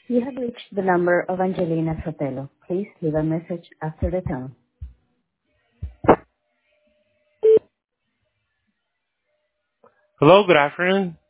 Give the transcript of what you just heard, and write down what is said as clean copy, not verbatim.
You have reached the number of Angelina Sotelo. Please leave a message after the tone. Hello, good afternoon.